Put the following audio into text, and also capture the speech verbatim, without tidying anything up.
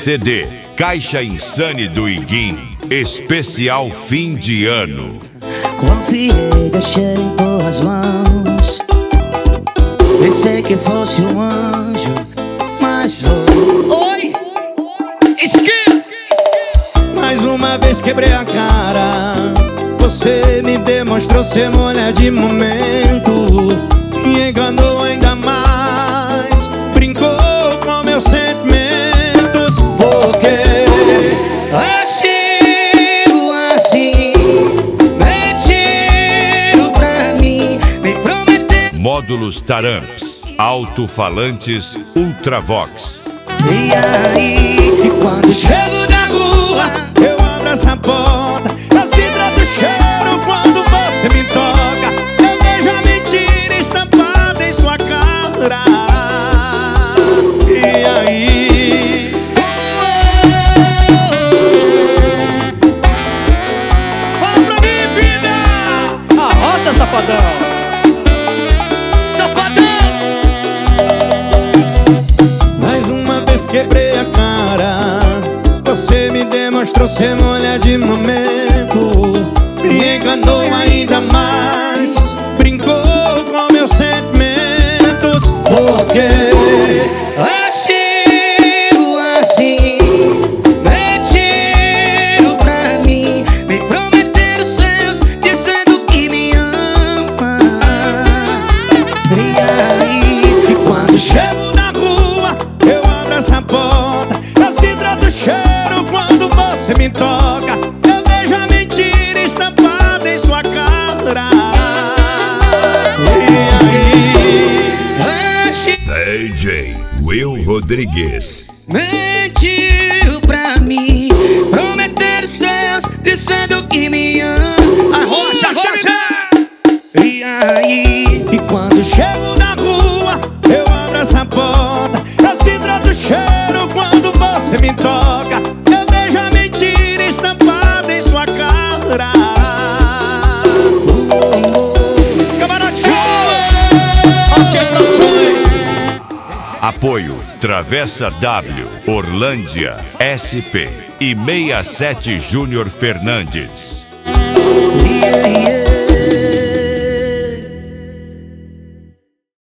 C D Caixa Insane do Iguim, especial fim de ano. Confiei, deixei em boas mãos. Pensei que fosse um anjo, mas foi. Oi! Esquerda! Mais uma vez quebrei a cara. Você me demonstrou ser mulher de momento. Me enganou ainda mais. Brincou com meus sentimentos. Porque agiu assim, mentiram pra mim, me prometeu. Módulos Taramps, alto-falantes Ultravox. E aí, e quando chego na rua, eu abro essa porta. Assim brota o cheiro quando você me toca. Eu vejo a mentira estampada em sua cara. E aí? Fala pra mim, vida! Arrocha, safadão! Mais uma vez quebrei a cara. Você me demonstrou ser mulher de momento. Me enganou ainda mais. Brincou com meus sentimentos. Porque agiu assim, mentiram pra mim, me prometeram seus, dizendo que me ama. E aí, e quando chego na rua, eu abro essa porta. Assim brota o cheiro quando você me toca. Eu vejo a mentira estampada em sua cara. E aí? D J Will Rodrigues. mentiu pra mim, prometeram seus, dizendo que me ama. Arrocha, arrocha! E aí? E quando chego na rua, eu abro essa porta. Assim brota o cheiro quando você me toca. Eu vejo a mentira estampada em sua cara. Camarote Shows! Ok, Produções! Apoio Travessa W, Orlândia, S P e sessenta e sete Júnior Fernandes. E aí?